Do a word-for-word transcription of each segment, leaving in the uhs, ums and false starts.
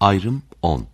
Ayrım on.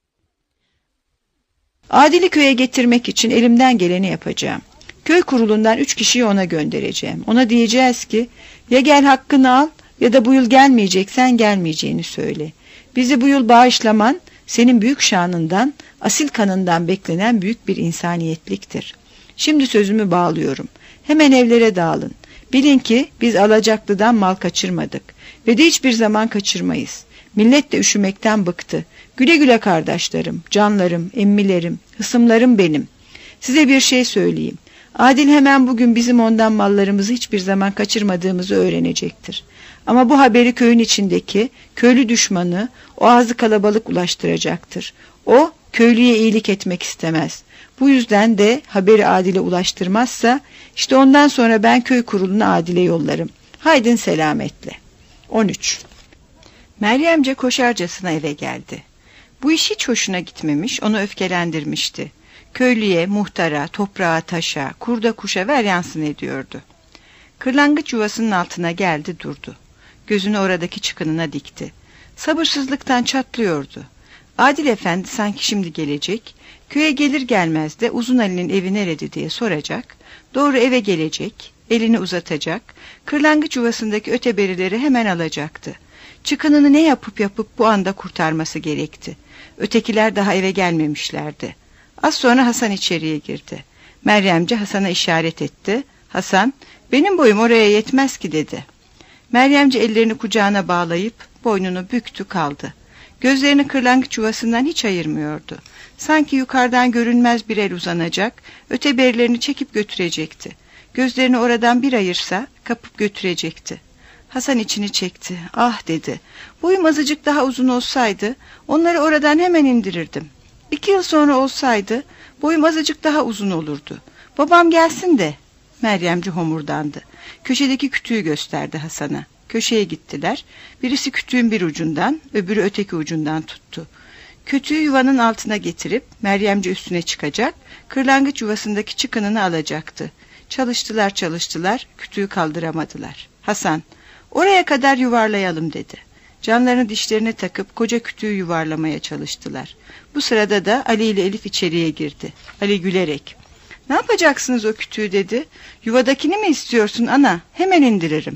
Adil'i köye getirmek için elimden geleni yapacağım. Köy kurulundan üç kişiyi ona göndereceğim. Ona diyeceğiz ki ya gel hakkını al ya da bu yıl gelmeyeceksen gelmeyeceğini söyle. Bizi bu yıl bağışlaman senin büyük şanından, asil kanından beklenen büyük bir insaniyetliktir. Şimdi sözümü bağlıyorum. Hemen evlere dağılın. Bilin ki biz Alacaklı'dan mal kaçırmadık ve de hiçbir zaman kaçırmayız. Millet de üşümekten bıktı. Güle güle kardeşlerim, canlarım, emmilerim, hısımlarım benim. Size bir şey söyleyeyim. Adil hemen bugün bizim ondan mallarımızı hiçbir zaman kaçırmadığımızı öğrenecektir. Ama bu haberi köyün içindeki köylü düşmanı o ağzı kalabalık ulaştıracaktır. O köylüye iyilik etmek istemez. Bu yüzden de haberi Adil'e ulaştırmazsa işte ondan sonra ben köy kurulunu Adil'e yollarım. Haydin selametle. on üç. Meryemce koşarcasına eve geldi. Bu iş hiç hoşuna gitmemiş, onu öfkelendirmişti. Köylüye, muhtara, toprağa, taşa, kurda kuşa ver yansın ediyordu. Kırlangıç yuvasının altına geldi durdu. Gözünü oradaki çıkınına dikti. Sabırsızlıktan çatlıyordu. Adil Efendi sanki şimdi gelecek, köye gelir gelmez de Uzun Ali'nin evi nerede diye soracak, doğru eve gelecek, elini uzatacak, kırlangıç yuvasındaki öteberileri hemen alacaktı. Çıkınını ne yapıp yapıp bu anda kurtarması gerekti. Ötekiler daha eve gelmemişlerdi. Az sonra Hasan içeriye girdi. Meryemce Hasan'a işaret etti. Hasan, benim boyum oraya yetmez ki dedi. Meryemce ellerini kucağına bağlayıp boynunu büktü kaldı. Gözlerini kırlangıç yuvasından hiç ayırmıyordu. Sanki yukarıdan görünmez bir el uzanacak, öteberilerini çekip götürecekti. Gözlerini oradan bir ayırsa kapıp götürecekti. Hasan içini çekti. Ah dedi. Boyum azıcık daha uzun olsaydı onları oradan hemen indirirdim. İki yıl sonra olsaydı boyum azıcık daha uzun olurdu. Babam gelsin de. Meryemci homurdandı. Köşedeki kütüğü gösterdi Hasan'a. Köşeye gittiler. Birisi kütüğün bir ucundan, öbürü öteki ucundan tuttu. Kütüğü yuvanın altına getirip Meryemci üstüne çıkacak, kırlangıç yuvasındaki çıkınını alacaktı. Çalıştılar çalıştılar, kütüğü kaldıramadılar. Hasan, oraya kadar yuvarlayalım dedi. Canlarını dişlerine takıp koca kütüğü yuvarlamaya çalıştılar. Bu sırada da Ali ile Elif içeriye girdi. Ali gülerek, ne yapacaksınız o kütüğü dedi. Yuvadakini mi istiyorsun ana? Hemen indiririm.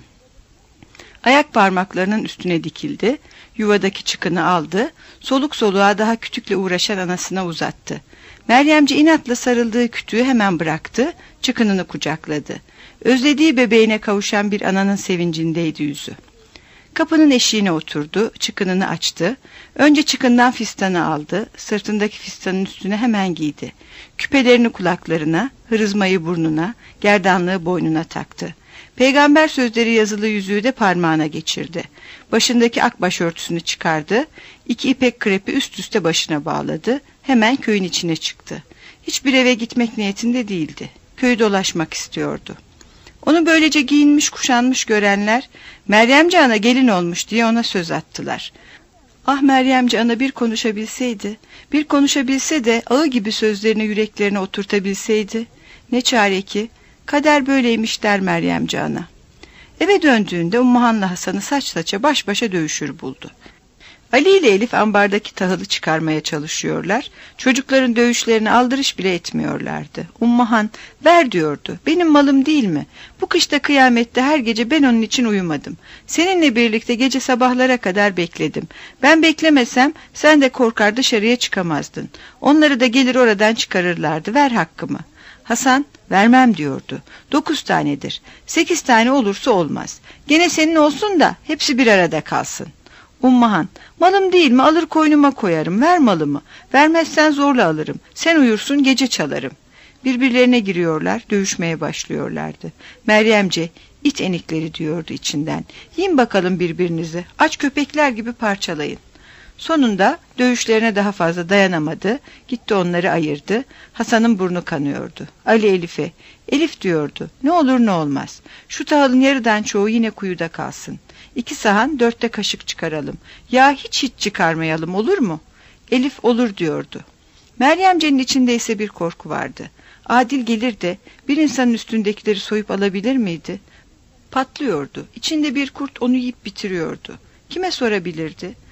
Ayak parmaklarının üstüne dikildi. Yuvadaki çıkını aldı. Soluk soluğa daha kütükle uğraşan anasına uzattı. Meryemci inatla sarıldığı kütüğü hemen bıraktı. Çıkınını kucakladı. Özlediği bebeğine kavuşan bir ananın sevincindeydi yüzü. Kapının eşiğine oturdu, çıkınını açtı. Önce çıkından fistanı aldı, sırtındaki fistanın üstüne hemen giydi. Küpelerini kulaklarına, hırızmayı burnuna, gerdanlığı boynuna taktı. Peygamber sözleri yazılı yüzüğü de parmağına geçirdi. Başındaki ak başörtüsünü çıkardı, iki ipek krepi üst üste başına bağladı, hemen köyün içine çıktı. Hiçbir eve gitmek niyetinde değildi, köyü dolaşmak istiyordu. Onu böylece giyinmiş kuşanmış görenler, Meryemci ana gelin olmuş diye ona söz attılar. Ah Meryemci ana bir konuşabilseydi, bir konuşabilse de ağı gibi sözlerini yüreklerine oturtabilseydi, ne çare ki, kader böyleymiş der Meryemci ana. Eve döndüğünde Ummuhan'la Hasan'ı saç saça baş başa dövüşür buldu. Ali ile Elif ambardaki tahılı çıkarmaya çalışıyorlar. Çocukların dövüşlerine aldırış bile etmiyorlardı. Ummuhan, ver diyordu. Benim malım değil mi? Bu kışta kıyamette her gece ben onun için uyumadım. Seninle birlikte gece sabahlara kadar bekledim. Ben beklemesem sen de korkar dışarıya çıkamazdın. Onları da gelir oradan çıkarırlardı. Ver hakkımı. Hasan, vermem diyordu. Dokuz tanedir. Sekiz tane olursa olmaz. Gene senin olsun da hepsi bir arada kalsın. Ummuhan, malım değil mi, alır koynuma koyarım, ver malımı. Vermezsen zorla alırım, sen uyursun gece çalarım. Birbirlerine giriyorlar, dövüşmeye başlıyorlardı. Meryemce, it enikleri diyordu içinden. Yiyin bakalım birbirinizi, aç köpekler gibi parçalayın. Sonunda dövüşlerine daha fazla dayanamadı, gitti onları ayırdı. Hasan'ın burnu kanıyordu. Ali Elif'e, Elif diyordu, ne olur ne olmaz. Şu tahılın yarıdan çoğu yine kuyuda kalsın. İki sahan dörtte kaşık çıkaralım. Ya hiç hiç çıkarmayalım olur mu? Elif olur diyordu. Meryemce'nin içinde ise bir korku vardı. Adil gelir de bir insanın üstündekileri soyup alabilir miydi? Patlıyordu. İçinde bir kurt onu yiyip bitiriyordu. Kime sorabilirdi?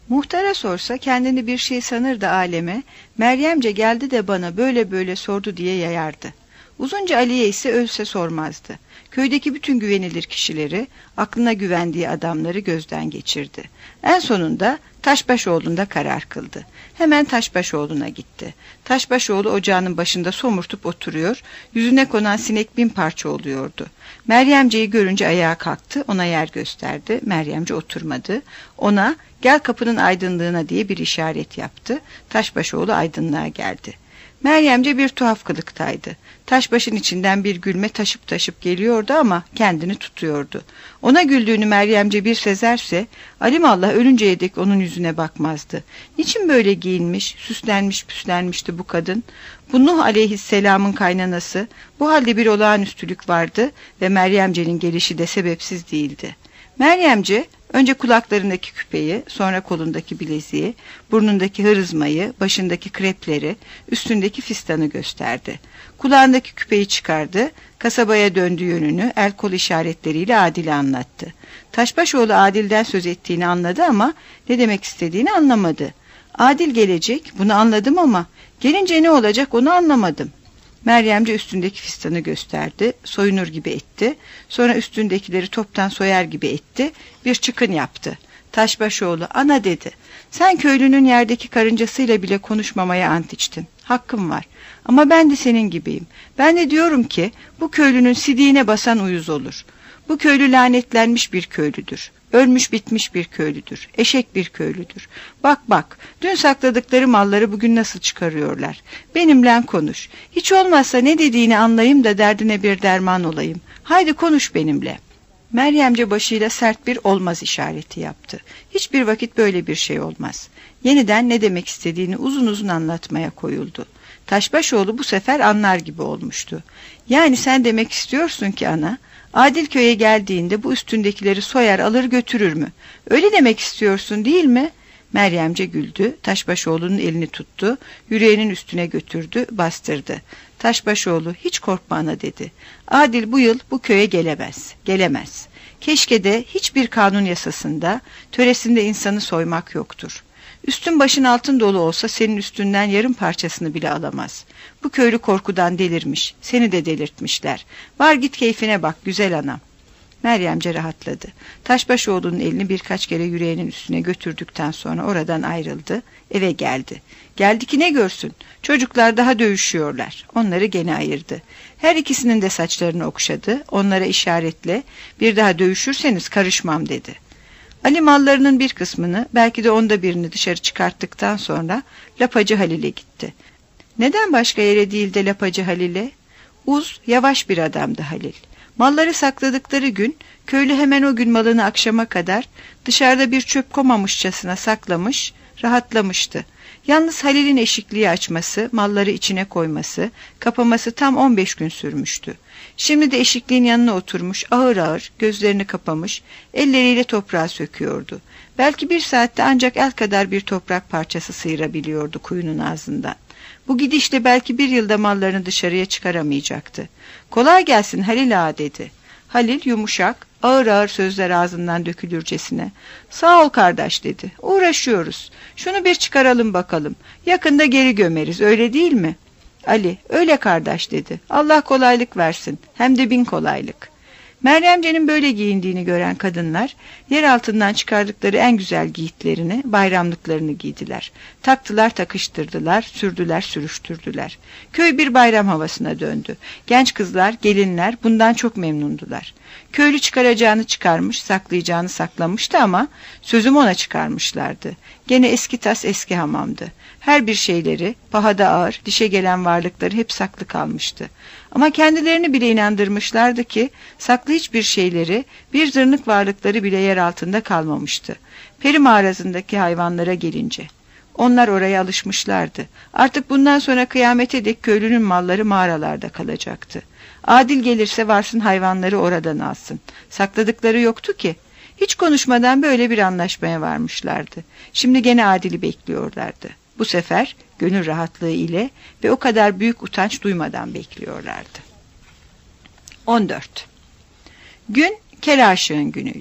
Muhtara sorsa kendini bir şey sanır da aleme, Meryemce geldi de bana böyle böyle sordu diye yayardı. Uzunca Ali'ye ise ölse sormazdı. Köydeki bütün güvenilir kişileri, aklına güvendiği adamları gözden geçirdi. En sonunda Taşbaşoğlu'nda karar kıldı. Hemen Taşbaşoğlu'na gitti. Taşbaşoğlu ocağının başında somurtup oturuyor, yüzüne konan sinek bin parça oluyordu. Meryemce'yi görünce ayağa kalktı, ona yer gösterdi. Meryemce oturmadı. Ona gel kapının aydınlığına diye bir işaret yaptı. Taşbaşoğlu aydınlığa geldi. Meryemce bir tuhaf kılıktaydı. Taşbaşın içinden bir gülme taşıp taşıp geliyordu ama kendini tutuyordu. Ona güldüğünü Meryemce bir sezerse alimallah ölünceye dek onun yüzüne bakmazdı. Niçin böyle giyinmiş, süslenmiş püslenmişti bu kadın? Bu Nuh aleyhisselamın kaynanası, bu halde bir olağanüstülük vardı ve Meryemce'nin gelişi de sebepsiz değildi. Meryemce önce kulaklarındaki küpeyi, sonra kolundaki bileziği, burnundaki hırızmayı, başındaki krepleri, üstündeki fistanı gösterdi. Kulağındaki küpeyi çıkardı, kasabaya döndüğü yönünü el kol işaretleriyle Adil'e anlattı. Taşbaşoğlu Adil'den söz ettiğini anladı ama ne demek istediğini anlamadı. Adil gelecek, bunu anladım ama gelince ne olacak onu anlamadım. Meryemce üstündeki fistanı gösterdi, soyunur gibi etti, sonra üstündekileri toptan soyar gibi etti, bir çıkın yaptı. Taşbaşoğlu, ana dedi, sen köylünün yerdeki karıncasıyla bile konuşmamaya ant içtin, hakkım var. Ama ben de senin gibiyim. Ben de diyorum ki bu köylünün sidiğine basan uyuz olur. Bu köylü lanetlenmiş bir köylüdür. Ölmüş bitmiş bir köylüdür. Eşek bir köylüdür. Bak bak, dün sakladıkları malları bugün nasıl çıkarıyorlar. Benimle konuş. Hiç olmazsa ne dediğini anlayayım da derdine bir derman olayım. Haydi konuş benimle. Meryemce başıyla sert bir olmaz işareti yaptı. Hiçbir vakit böyle bir şey olmaz. Yeniden ne demek istediğini uzun uzun anlatmaya koyuldu. Taşbaşoğlu bu sefer anlar gibi olmuştu. Yani sen demek istiyorsun ki ana, Adil köye geldiğinde bu üstündekileri soyar alır götürür mü? Öyle demek istiyorsun değil mi? Meryemce güldü. Taşbaşoğlu'nun elini tuttu. Yüreğinin üstüne götürdü, bastırdı. Taşbaşoğlu hiç korkma ana dedi. Adil bu yıl bu köye gelemez. Gelemez. Keşke de hiçbir kanun yasasında, töresinde insanı soymak yoktur. Üstün başın altın dolu olsa senin üstünden yarım parçasını bile alamaz. Bu köylü korkudan delirmiş. Seni de delirtmişler. Var git keyfine bak güzel anam. Meryemce rahatladı. Taşbaşoğlu'nun elini birkaç kere yüreğinin üstüne götürdükten sonra oradan ayrıldı. Eve geldi. Geldi ki ne görsün? Çocuklar daha dövüşüyorlar. Onları gene ayırdı. Her ikisinin de saçlarını okşadı. Onlara işaretle bir daha dövüşürseniz karışmam dedi. Ali mallarının bir kısmını, belki de onda birini dışarı çıkarttıktan sonra Lapacı Halil'e gitti. Neden başka yere değil de Lapacı Halil'e? Uz, yavaş bir adamdı Halil. Malları sakladıkları gün, köylü hemen o gün malını akşama kadar dışarıda bir çöp komamışçasına saklamış, rahatlamıştı. Yalnız Halil'in eşikliği açması, malları içine koyması, kapaması tam on beş gün sürmüştü. Şimdi de eşikliğin yanına oturmuş, ağır ağır, gözlerini kapamış, elleriyle toprağı söküyordu. Belki bir saatte ancak el kadar bir toprak parçası sıyırabiliyordu kuyunun ağzından. Bu gidişle belki bir yılda mallarını dışarıya çıkaramayacaktı. Kolay gelsin Halil ağa dedi. Halil yumuşak, ağır ağır sözler ağzından dökülürcesine. Sağ ol kardeş dedi. Uğraşıyoruz. Şunu bir çıkaralım bakalım. Yakında geri gömeriz öyle değil mi? Ali öyle kardeş dedi. Allah kolaylık versin. Hem de bin kolaylık. Meryemce'nin böyle giyindiğini gören kadınlar yer altından çıkardıkları en güzel giyitlerini, bayramlıklarını giydiler. Taktılar, takıştırdılar, sürdüler, sürüştürdüler. Köy bir bayram havasına döndü. Genç kızlar, gelinler bundan çok memnundular. Köylü çıkaracağını çıkarmış, saklayacağını saklamıştı ama sözüm ona çıkarmışlardı. Gene eski tas eski hamamdı. Her bir şeyleri, pahada ağır, dişe gelen varlıkları hep saklı kalmıştı. Ama kendilerini bile inandırmışlardı ki saklı hiçbir şeyleri, bir zırnık varlıkları bile yer altında kalmamıştı. Peri mağarasındaki hayvanlara gelince. Onlar oraya alışmışlardı. Artık bundan sonra kıyamete dek köylünün malları mağaralarda kalacaktı. Adil gelirse varsın hayvanları oradan alsın. Sakladıkları yoktu ki. Hiç konuşmadan böyle bir anlaşmaya varmışlardı. Şimdi gene Adil'i bekliyorlardı. Bu sefer gönül rahatlığı ile ve o kadar büyük utanç duymadan bekliyorlardı. on dört. Gün Kel Aşık'ın günüydü.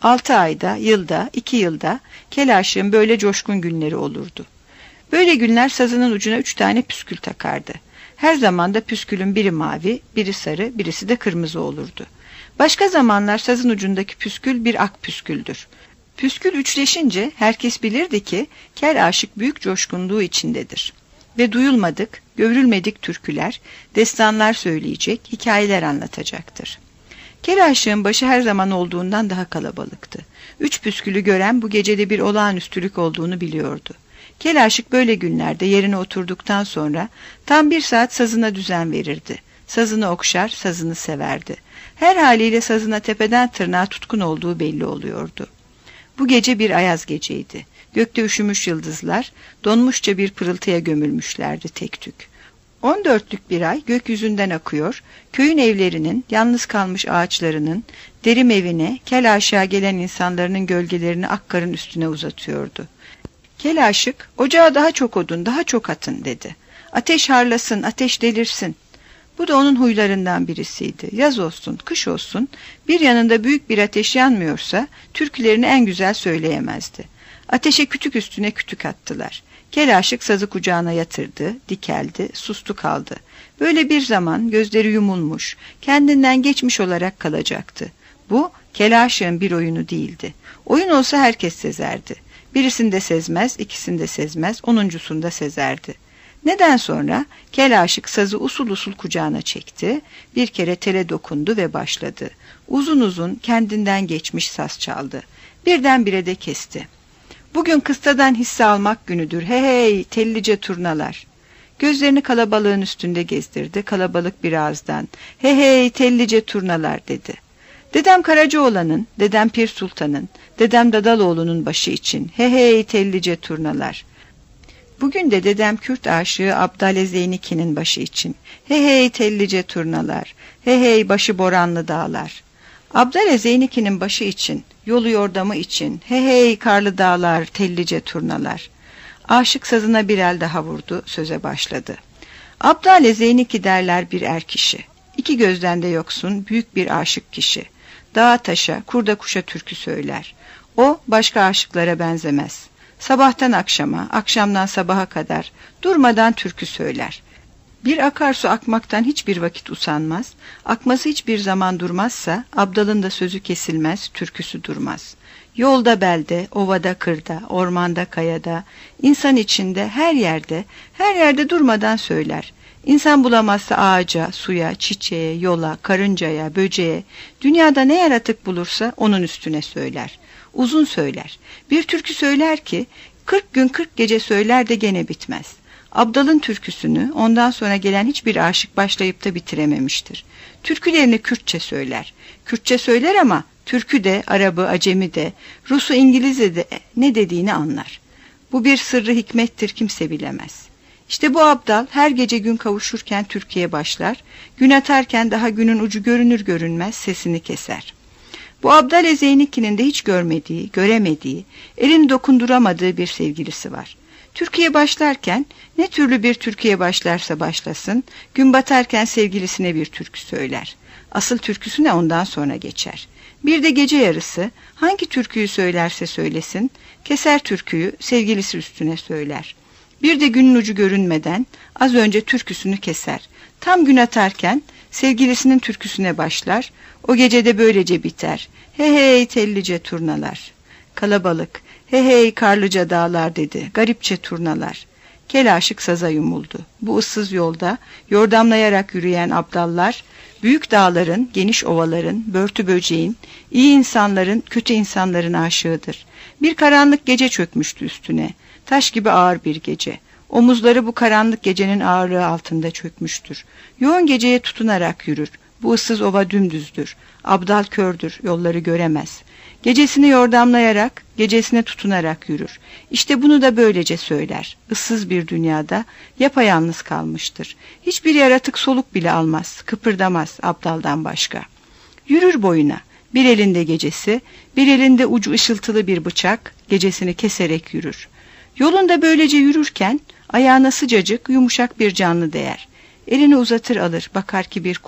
Altı ayda, yılda, iki yılda kel aşığın böyle coşkun günleri olurdu. Böyle günler sazının ucuna üç tane püskül takardı. Her zaman da püskülün biri mavi, biri sarı, birisi de kırmızı olurdu. Başka zamanlar sazın ucundaki püskül bir ak püsküldür. Püskül üçleşince herkes bilirdi ki kel aşık büyük coşkunluğu içindedir. Ve duyulmadık, görülmedik türküler, destanlar söyleyecek, hikayeler anlatacaktır. Kel aşığın başı her zaman olduğundan daha kalabalıktı. Üç püskülü gören bu gecede bir olağanüstülük olduğunu biliyordu. Kel aşık böyle günlerde yerine oturduktan sonra tam bir saat sazına düzen verirdi. Sazını okşar, sazını severdi. Her haliyle sazına tepeden tırnağa tutkun olduğu belli oluyordu. Bu gece bir ayaz geceydi. Gökte üşümüş yıldızlar, donmuşça bir pırıltıya gömülmüşlerdi tek tük. On dörtlük bir ay gökyüzünden akıyor, köyün evlerinin, yalnız kalmış ağaçlarının, derim evine, kel aşağı gelen insanların gölgelerini akkarın üstüne uzatıyordu. Kel aşık, ocağa daha çok odun, daha çok atın dedi. Ateş harlasın, ateş delirsin. Bu da onun huylarından birisiydi. Yaz olsun, kış olsun, bir yanında büyük bir ateş yanmıyorsa, türkülerini en güzel söyleyemezdi. Ateşe kütük üstüne kütük attılar. Kel aşık sazı kucağına yatırdı, dikeldi, sustu kaldı. Böyle bir zaman gözleri yumulmuş, kendinden geçmiş olarak kalacaktı. Bu, kel aşığın bir oyunu değildi. Oyun olsa herkes sezerdi. Birisinde sezmez, ikisinde sezmez, onuncusunda sezerdi. Neden sonra kel aşık sazı usul usul kucağına çekti, bir kere tele dokundu ve başladı. Uzun uzun kendinden geçmiş saz çaldı. Birdenbire de kesti. Bugün kıstadan hisse almak günüdür. Hey hey tellice turnalar. Gözlerini kalabalığın üstünde gezdirdi. Kalabalık bir ağızdan. Hey hey tellice turnalar dedi. Dedem Karacaoğlan'ın, dedem Pir Sultan'ın, dedem Dadaloğlu'nun başı için. Hey hey tellice turnalar. Bugün de dedem Kürt aşığı Abdale Zeyniki'nin başı için. Hey hey tellice turnalar. Hey hey başı boranlı dağlar. Abdale Zeyniki'nin başı için, yolu yordamı için, hey hey karlı dağlar, tellice turnalar. Aşık sazına bir el daha vurdu, söze başladı. Abdale Zeyniki derler bir er kişi. İki gözden de yoksun, büyük bir aşık kişi. Dağa taşa, kurda kuşa türkü söyler. O başka aşıklara benzemez. Sabahtan akşama, akşamdan sabaha kadar durmadan türkü söyler. Bir akarsu akmaktan hiçbir vakit usanmaz, akması hiçbir zaman durmazsa, Abdal'ın da sözü kesilmez, türküsü durmaz. Yolda belde, ovada kırda, ormanda kayada, insan içinde, her yerde, her yerde durmadan söyler. İnsan bulamazsa ağaca, suya, çiçeğe, yola, karıncaya, böceğe, dünyada ne yaratık bulursa onun üstüne söyler. Uzun söyler. Bir türkü söyler ki, kırk gün kırk gece söyler de gene bitmez. Abdal'ın türküsünü ondan sonra gelen hiçbir aşık başlayıp da bitirememiştir. Türkülerini Kürtçe söyler. Kürtçe söyler ama Türkü de, Arabı, Acemi de, Rus'u, İngiliz'i de ne dediğini anlar. Bu bir sırrı hikmettir, kimse bilemez. İşte bu Abdal her gece gün kavuşurken türküye başlar, gün atarken daha günün ucu görünür görünmez sesini keser. Bu Abdal Zeyniki'nin de hiç görmediği, göremediği, elini dokunduramadığı bir sevgilisi var. Türkiye başlarken ne türlü bir Türkiye başlarsa başlasın, gün batarken sevgilisine bir türkü söyler. Asıl türküsüne ondan sonra geçer. Bir de gece yarısı hangi türküyü söylerse söylesin, keser türküyü sevgilisi üstüne söyler. Bir de günün ucu görünmeden az önce türküsünü keser. Tam gün atarken sevgilisinin türküsüne başlar, o gecede böylece biter. Hey hey tellice turnalar. Kalabalık, hey hey karlıca dağlar dedi, garipçe turnalar. Kel aşık saza yumuldu. Bu ıssız yolda yordamlayarak yürüyen abdallar, büyük dağların, geniş ovaların, börtü böceğin, iyi insanların, kötü insanların aşığıdır. Bir karanlık gece çökmüştü üstüne. Taş gibi ağır bir gece. Omuzları bu karanlık gecenin ağırlığı altında çökmüştür. Yoğun geceye tutunarak yürür. Bu ıssız ova dümdüzdür. Abdal kördür, yolları göremez. Gecesini yordamlayarak, gecesine tutunarak yürür. İşte bunu da böylece söyler. Issız bir dünyada yapayalnız kalmıştır. Hiçbir yaratık soluk bile almaz, kıpırdamaz Abdal'dan başka. Yürür boyuna. Bir elinde gecesi, bir elinde ucu ışıltılı bir bıçak, gecesini keserek yürür. Yolunda böylece yürürken ayağına sıcacık, yumuşak bir canlı değer. Elini uzatır alır, bakar ki bir kuş,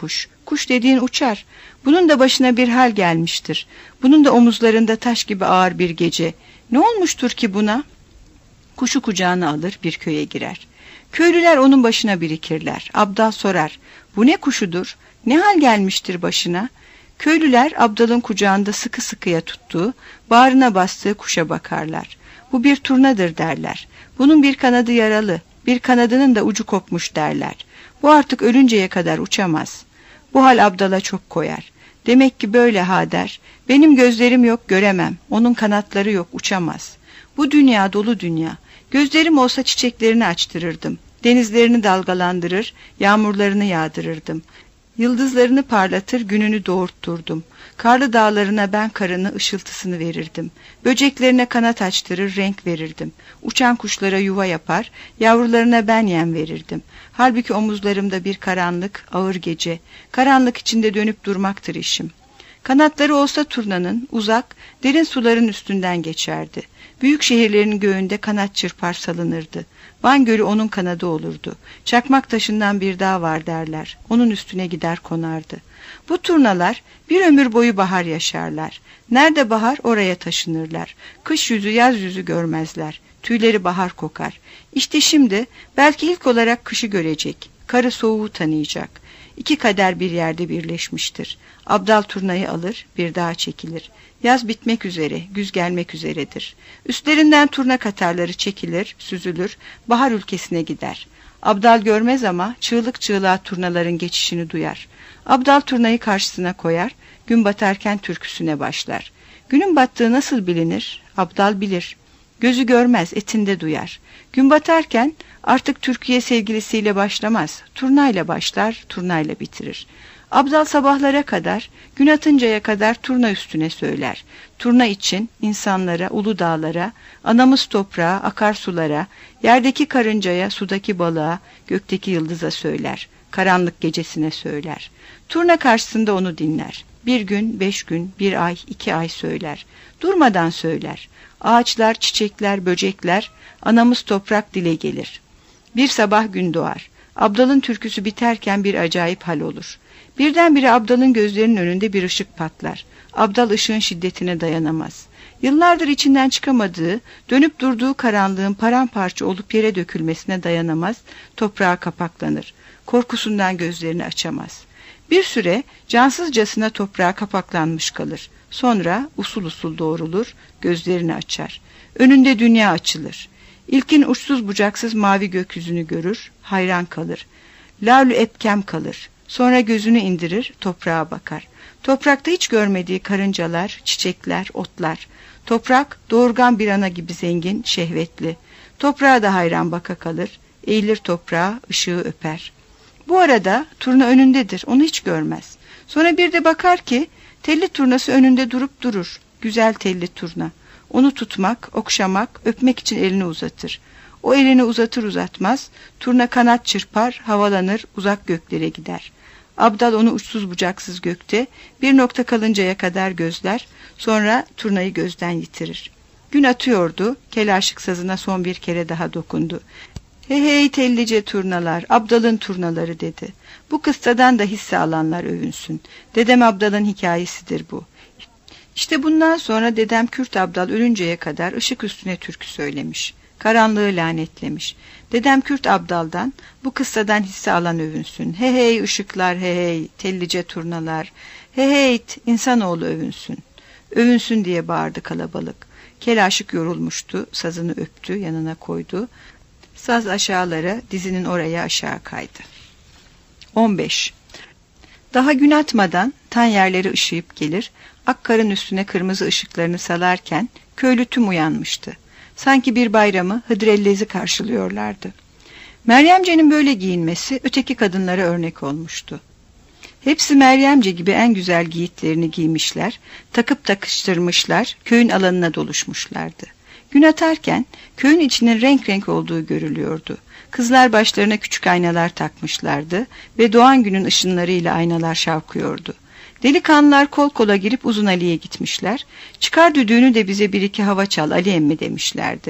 Kuş dediğin uçar. Bunun da başına bir hal gelmiştir. Bunun da omuzlarında taş gibi ağır bir gece. Ne olmuştur ki buna? Kuşu kucağına alır, bir köye girer. Köylüler onun başına birikirler. Abdal sorar, bu ne kuşudur? Ne hal gelmiştir başına? Köylüler Abdal'ın kucağında sıkı sıkıya tuttuğu, bağrına bastığı kuşa bakarlar. Bu bir turnadır derler. Bunun bir kanadı yaralı, bir kanadının da ucu kopmuş derler. Bu artık ölünceye kadar uçamaz. Bu hal Abdal'a çok koyar. Demek ki böyle ha der. Benim gözlerim yok, göremem. Onun kanatları yok, uçamaz. Bu dünya dolu dünya. Gözlerim olsa çiçeklerini açtırırdım. Denizlerini dalgalandırır, yağmurlarını yağdırırdım. Yıldızlarını parlatır, gününü doğurtturdum. Karlı dağlarına ben karını, ışıltısını verirdim. Böceklerine kanat açtırır, renk verirdim. Uçan kuşlara yuva yapar, yavrularına ben yem verirdim. Halbuki omuzlarımda bir karanlık, ağır gece. Karanlık içinde dönüp durmaktır işim. Kanatları olsa turnanın, uzak, derin suların üstünden geçerdi. Büyük şehirlerin göğünde kanat çırpar salınırdı. Van Gölü onun kanadı olurdu. Çakmak taşından bir dağ var derler. Onun üstüne gider konardı. Bu turnalar bir ömür boyu bahar yaşarlar. Nerede bahar oraya taşınırlar. Kış yüzü yaz yüzü görmezler. Tüyleri bahar kokar. İşte şimdi belki ilk olarak kışı görecek. Karı soğuğu tanıyacak. İki kader bir yerde birleşmiştir. Abdal turnayı alır, bir dağa çekilir. Yaz bitmek üzere, güz gelmek üzeredir. Üstlerinden turna katarları çekilir, süzülür, bahar ülkesine gider. Abdal görmez ama çığlık çığlığa turnaların geçişini duyar. Abdal turnayı karşısına koyar, gün batarken türküsüne başlar. Günün battığı nasıl bilinir? Abdal bilir. Gözü görmez, etinde duyar. Gün batarken artık Türkiye sevgilisiyle başlamaz, turnayla başlar, turnayla bitirir. Abdal sabahlara kadar, gün atıncaya kadar turna üstüne söyler. Turna için insanlara, ulu dağlara, anamız toprağa, akarsulara, yerdeki karıncaya, sudaki balığa, gökteki yıldıza söyler. Karanlık gecesine söyler. Turna karşısında onu dinler. Bir gün, beş gün, bir ay, iki ay söyler. Durmadan söyler. Ağaçlar, çiçekler, böcekler, anamız toprak dile gelir. Bir sabah gün doğar. Abdal'ın türküsü biterken bir acayip hal olur. Birdenbire Abdal'ın gözlerinin önünde bir ışık patlar. Abdal ışığın şiddetine dayanamaz. Yıllardır içinden çıkamadığı, dönüp durduğu karanlığın paramparça olup yere dökülmesine dayanamaz, toprağa kapaklanır. Korkusundan gözlerini açamaz. Bir süre cansızcasına toprağa kapaklanmış kalır. Sonra usul usul doğrulur, gözlerini açar. Önünde dünya açılır. İlkin uçsuz bucaksız mavi gökyüzünü görür, hayran kalır. Lalü epkem kalır. Sonra gözünü indirir, toprağa bakar. Toprakta hiç görmediği karıncalar, çiçekler, otlar. Toprak doğurgan bir ana gibi zengin, şehvetli. Toprağa da hayran baka kalır. Eğilir toprağa, ışığı öper. Bu arada turna önündedir, onu hiç görmez. Sonra bir de bakar ki telli turnası önünde durup durur. Güzel telli turna. Onu tutmak, okşamak, öpmek için elini uzatır. O elini uzatır uzatmaz, turna kanat çırpar, havalanır, uzak göklere gider. Abdal onu uçsuz bucaksız gökte bir nokta kalıncaya kadar gözler, sonra turnayı gözden yitirir. Gün atıyordu, kelaşık sazına son bir kere daha dokundu. Hey hey tellice turnalar, Abdal'ın turnaları dedi. Bu kıssadan da hisse alanlar övünsün. Dedem Abdal'ın hikayesidir bu. İşte bundan sonra dedem Kürt Abdal ölünceye kadar ışık üstüne türkü söylemiş. Karanlığı lanetlemiş. Dedem Kürt Abdal'dan, bu kıssadan hisse alan övünsün. Hey hey ışıklar, hey hey tellice turnalar. Hey hey insanoğlu övünsün. Övünsün diye bağırdı kalabalık. Kelaşık yorulmuştu, sazını öptü, yanına koydu. Saz aşağılara, dizinin oraya aşağı kaydı. on beş. Daha gün atmadan tan yerleri ışıyıp gelir, akkarın üstüne kırmızı ışıklarını salarken köylü tüm uyanmıştı. Sanki bir bayramı Hıdrellez'i karşılıyorlardı. Meryemce'nin böyle giyinmesi öteki kadınlara örnek olmuştu. Hepsi Meryemce gibi en güzel giyitlerini giymişler, takıp takıştırmışlar, köyün alanına doluşmuşlardı. Gün atarken köyün içinin renk renk olduğu görülüyordu. Kızlar başlarına küçük aynalar takmışlardı ve doğan günün ışınlarıyla aynalar şavkıyordu. Delikanlılar kol kola girip Uzun Ali'ye gitmişler. Çıkar düdüğünü de bize bir iki hava çal Ali emmi demişlerdi.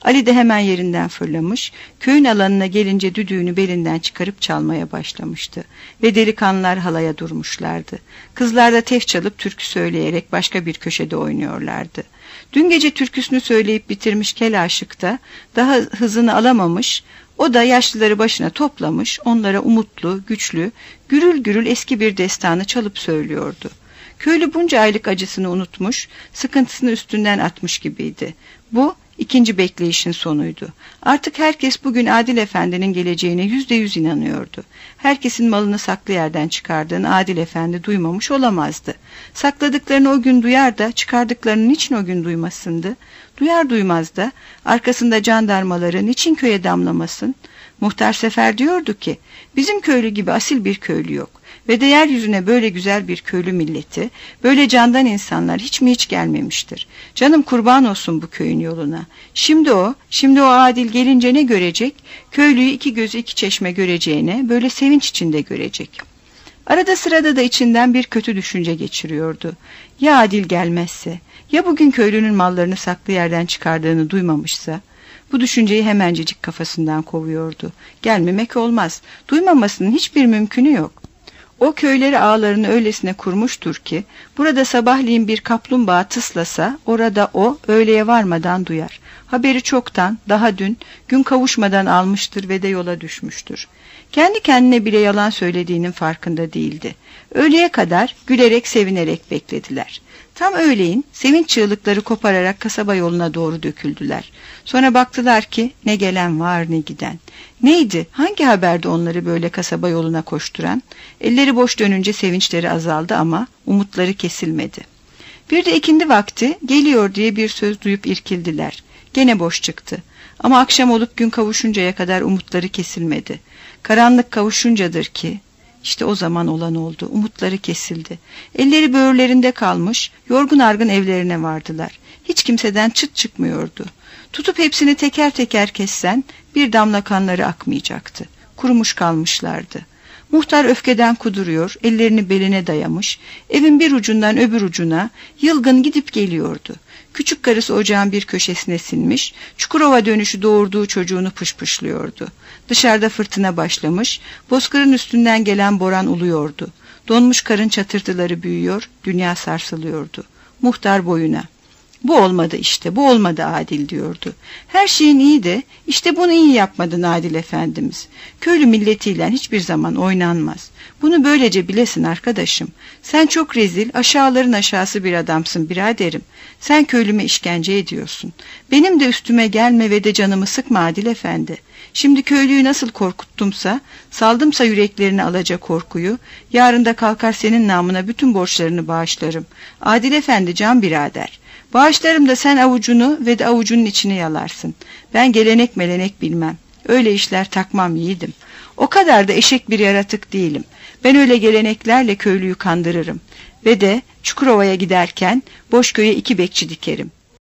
Ali de hemen yerinden fırlamış, köyün alanına gelince düdüğünü belinden çıkarıp çalmaya başlamıştı. Ve delikanlılar halaya durmuşlardı. Kızlar da tef çalıp türkü söyleyerek başka bir köşede oynuyorlardı. Dün gece türküsünü söyleyip bitirmiş kel aşık da daha hızını alamamış, o da yaşlıları başına toplamış, onlara umutlu, güçlü, gürül gürül eski bir destanı çalıp söylüyordu. Köylü bunca aylık acısını unutmuş, sıkıntısını üstünden atmış gibiydi. Bu ikinci bekleyişin sonuydu. Artık herkes bugün Adil Efendi'nin geleceğine yüzde yüz inanıyordu. Herkesin malını saklı yerden çıkardığını Adil Efendi duymamış olamazdı. Sakladıklarını o gün duyar da çıkardıklarını niçin o gün duymasındı? Duyar duymaz da arkasında jandarmaları niçin köye damlamasın? Muhtar Sefer diyordu ki, bizim köylü gibi asil bir köylü yok. Ve de yeryüzüne böyle güzel bir köylü milleti, böyle candan insanlar hiç mi hiç gelmemiştir. Canım kurban olsun bu köyün yoluna. Şimdi o, şimdi o Adil gelince ne görecek? Köylüyü iki gözü iki çeşme göreceğine böyle sevinç içinde görecek. Arada sırada da içinden bir kötü düşünce geçiriyordu. Ya Adil gelmezse, ya bugün köylünün mallarını saklı yerden çıkardığını duymamışsa? Bu düşünceyi hemencecik kafasından kovuyordu. Gelmemek olmaz, duymamasının hiçbir mümkünü yok. O köyleri ağlarını öylesine kurmuştur ki, burada sabahleyin bir kaplumbağa tıslasa, orada o öğleye varmadan duyar. Haberi çoktan, daha dün, gün kavuşmadan almıştır ve de yola düşmüştür. Kendi kendine bile yalan söylediğinin farkında değildi. Öğleye kadar gülerek sevinerek beklediler. Tam öğleyin sevinç çığlıkları kopararak kasaba yoluna doğru döküldüler. Sonra baktılar ki ne gelen var ne giden. Neydi? Hangi haberde onları böyle kasaba yoluna koşturan? Elleri boş dönünce sevinçleri azaldı ama umutları kesilmedi. Bir de ikindi vakti geliyor diye bir söz duyup irkildiler. Gene boş çıktı. Ama akşam olup gün kavuşuncaya kadar umutları kesilmedi. Karanlık kavuşuncadır ki işte o zaman olan oldu. Umutları kesildi. Elleri böğürlerinde kalmış, yorgun argın evlerine vardılar. Hiç kimseden çıt çıkmıyordu. Tutup hepsini teker teker kessen bir damla kanları akmayacaktı. Kurumuş kalmışlardı. Muhtar öfkeden kuduruyor, ellerini beline dayamış, evin bir ucundan öbür ucuna yılgın gidip geliyordu. Küçük karısı ocağın bir köşesine sinmiş, Çukurova dönüşü doğurduğu çocuğunu pışpışlıyordu. Dışarıda fırtına başlamış, bozkırın üstünden gelen boran uluyordu. Donmuş karın çatırtıları büyüyor, dünya sarsılıyordu. Muhtar boyuna. Bu olmadı işte, bu olmadı Adil diyordu. Her şeyin iyi de işte bunu iyi yapmadın Adil Efendimiz. Köylü milletiyle hiçbir zaman oynanmaz. Bunu böylece bilesin arkadaşım. Sen çok rezil, aşağıların aşağısı bir adamsın biraderim. Sen köylüme işkence ediyorsun. Benim de üstüme gelme ve de canımı sıkma Adil Efendi. Şimdi köylüyü nasıl korkuttumsa, saldımsa yüreklerini alacak korkuyu, yarın da kalkar senin namına bütün borçlarını bağışlarım. Adil Efendi can birader. Bağışlarım da sen avucunu ve de avucunun içini yalarsın. Ben gelenek melenek bilmem. Öyle işler takmam yiğidim. O kadar da eşek bir yaratık değilim. Ben öyle geleneklerle köylüyü kandırırım. Ve de Çukurova'ya giderken Boşköy'e iki bekçi dikerim.